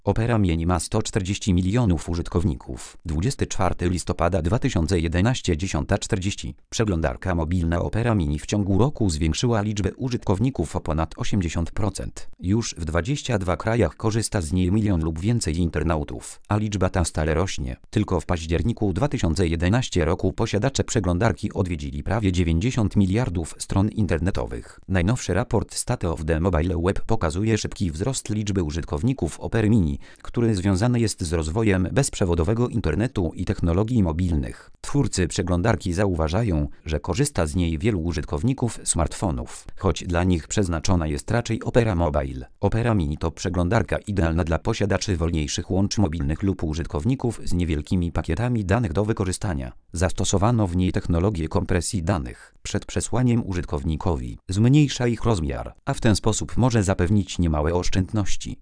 Opera Mini ma 140 milionów użytkowników. 24 listopada 2011 10:40. Przeglądarka mobilna Opera Mini w ciągu roku zwiększyła liczbę użytkowników o ponad 80%. Już w 22 krajach korzysta z niej 1 milion lub więcej internautów, a liczba ta stale rośnie. Tylko w październiku 2011 roku posiadacze przeglądarki odwiedzili prawie 90 miliardów stron internetowych. Najnowszy raport State of the Mobile Web pokazuje szybki wzrost liczby użytkowników Opery Mini, który związany jest z rozwojem bezprzewodowego internetu i technologii mobilnych. Twórcy przeglądarki zauważają, że korzysta z niej wielu użytkowników smartfonów, choć dla nich przeznaczona jest raczej Opera Mobile. Opera Mini to przeglądarka idealna dla posiadaczy wolniejszych łączy mobilnych lub użytkowników z niewielkimi pakietami danych do wykorzystania. Zastosowano w niej technologię kompresji danych przed przesłaniem użytkownikowi. Zmniejsza ich rozmiar, a w ten sposób może zapewnić niemałe oszczędności.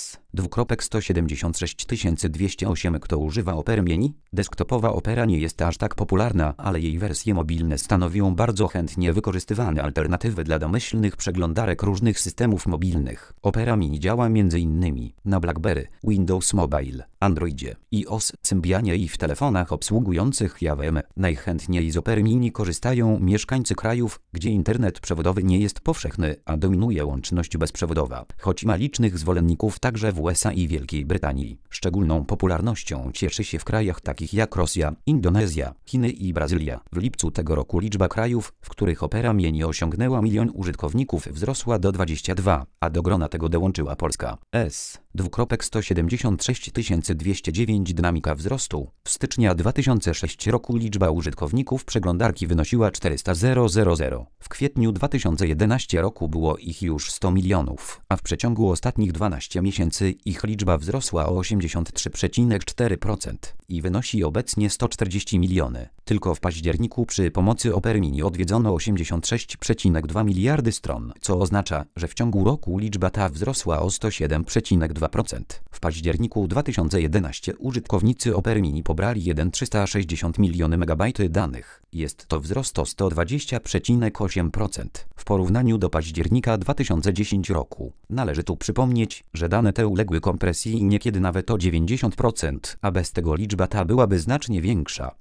S276208. Kto używa Opery Mini? Desktopowa Opera nie jest aż tak popularna, ale jej wersje mobilne stanowią bardzo chętnie wykorzystywane alternatywy dla domyślnych przeglądarek różnych systemów mobilnych. Opera Mini działa m.in. na BlackBerry, Windows Mobile, Androidzie, iOS, Symbianie i w telefonach obsługujących JAWM. Najchętniej z Opery Mini korzystają mieszkańcy krajów, gdzie internet przewodowy nie jest powszechny, a dominuje łączność bezprzewodowa, choć ma licznych zwolenników także w USA i Wielkiej Brytanii. Szczególną popularnością cieszy się w krajach takich jak Rosja, Indonezja, Chiny i Brazylia. W lipcu tego roku liczba krajów, w których Opera Mini osiągnęła 1 milion użytkowników, wzrosła do 22, a do grona tego dołączyła Polska. S276209. Dynamika wzrostu. W styczniu 2006 roku liczba użytkowników przeglądarki wynosiła 400 000. W kwietniu 2011 roku było ich już 100 milionów, a w przeciągu ostatnich 12 miesięcy ich liczba wzrosła o 83,4% i wynosi obecnie 140 miliony. Tylko w październiku przy pomocy Opery Mini odwiedzono 86,2 miliardy stron, co oznacza, że w ciągu roku liczba ta wzrosła o 107,2%. W październiku 2011 użytkownicy Opery Mini pobrali 1,360 miliony megabajty danych. Jest to wzrost o 120,8% w porównaniu do października 2010 roku. Należy tu przypomnieć, że dane te uległy kompresji niekiedy nawet o 90%, a bez tego liczba ta byłaby znacznie większa.